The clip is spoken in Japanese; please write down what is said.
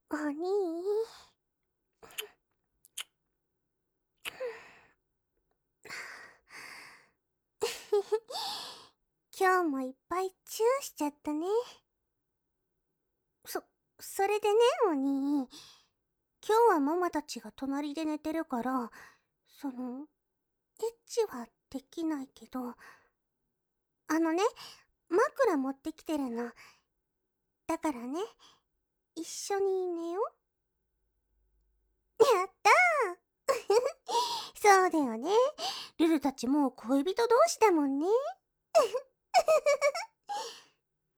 お兄。今日もいっぱいチューしちゃったね。そ、それでね、お兄。今日はママたちが隣で寝てるから、エッチはできないけど、枕持ってきてるの。だからね、一緒に寝よ。やったーそうだよね。ルルたちもう恋人同士だもんね。